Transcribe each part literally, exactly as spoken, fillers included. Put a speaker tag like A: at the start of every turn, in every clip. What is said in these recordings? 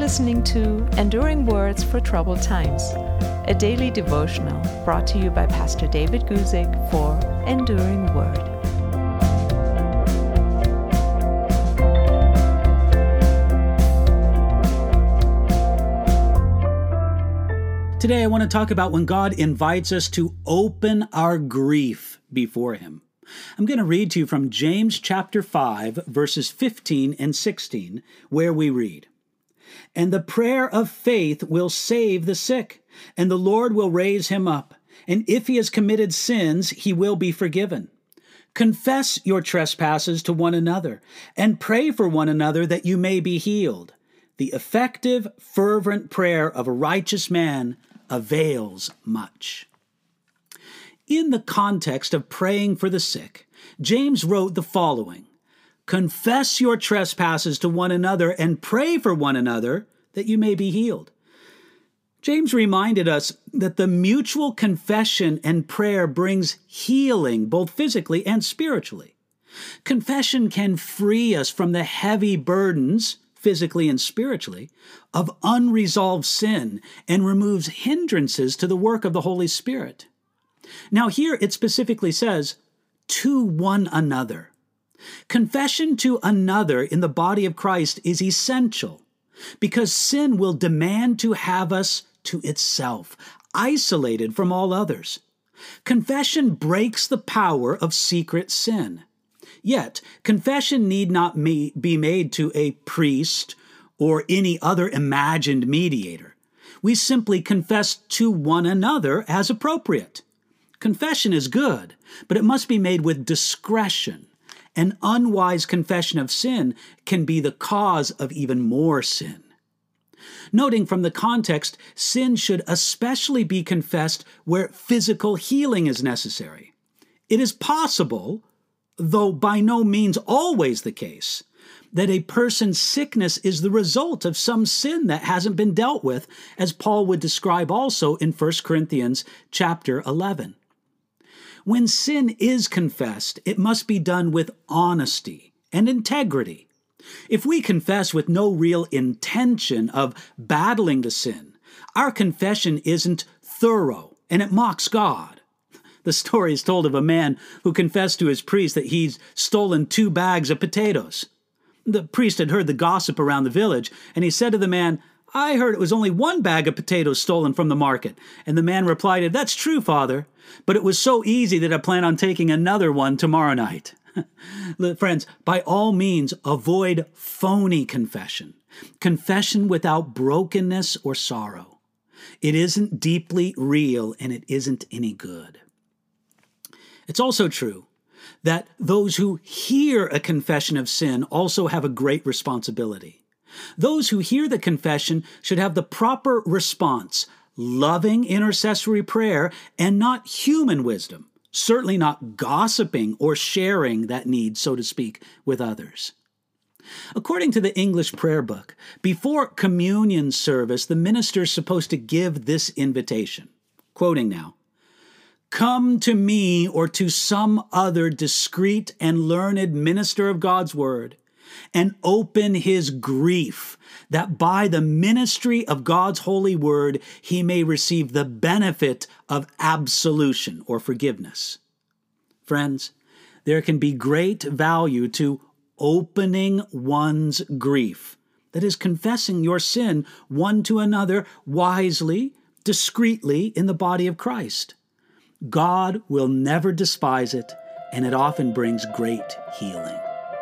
A: listening to Enduring Words for Troubled Times, a daily devotional brought to you by Pastor David Guzik for Enduring Word.
B: Today I want to talk about when God invites us to open our grief before Him. I'm going to read to you from James chapter five, verses fifteen and sixteen, where we read, "And the prayer of faith will save the sick, and the Lord will raise him up. And if he has committed sins, he will be forgiven. Confess your trespasses to one another, and pray for one another that you may be healed. The effective, fervent prayer of a righteous man avails much." In the context of praying for the sick, James wrote the following: "Confess your trespasses to one another and pray for one another that you may be healed." James reminded us that the mutual confession and prayer brings healing both physically and spiritually. Confession can free us from the heavy burdens, physically and spiritually, of unresolved sin and removes hindrances to the work of the Holy Spirit. Now here it specifically says, to one another. Confession to another in the body of Christ is essential because sin will demand to have us to itself, isolated from all others. Confession breaks the power of secret sin. Yet, confession need not be made to a priest or any other imagined mediator. We simply confess to one another as appropriate. Confession is good, but it must be made with discretion. An unwise confession of sin can be the cause of even more sin. Noting from the context, sin should especially be confessed where physical healing is necessary. It is possible, though by no means always the case, that a person's sickness is the result of some sin that hasn't been dealt with, as Paul would describe also in First Corinthians chapter eleven. When sin is confessed, it must be done with honesty and integrity. If we confess with no real intention of battling the sin, our confession isn't thorough and it mocks God. The story is told of a man who confessed to his priest that he's stolen two bags of potatoes. The priest had heard the gossip around the village, and he said to the man, "I heard it was only one bag of potatoes stolen from the market." And the man replied, "That's true, Father, but it was so easy that I plan on taking another one tomorrow night." Friends, by all means, avoid phony confession. Confession without brokenness or sorrow. It isn't deeply real, and it isn't any good. It's also true that those who hear a confession of sin also have a great responsibility. Those who hear the confession should have the proper response, loving intercessory prayer, and not human wisdom, certainly not gossiping or sharing that need, so to speak, with others. According to the English prayer book, before communion service, the minister is supposed to give this invitation, quoting now, "Come to me or to some other discreet and learned minister of God's word, and open his grief, that by the ministry of God's holy word he may receive the benefit of absolution or forgiveness." Friends, there can be great value to opening one's grief, that is, confessing your sin one to another wisely, discreetly in the body of Christ. God will never despise it, and it often brings great healing.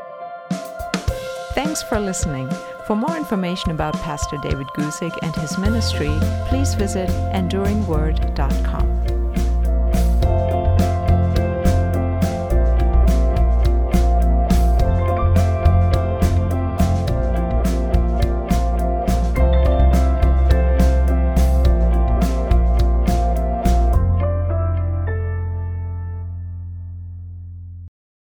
A: Thanks for listening. For more information about Pastor David Guzik and his ministry, please visit enduring word dot com.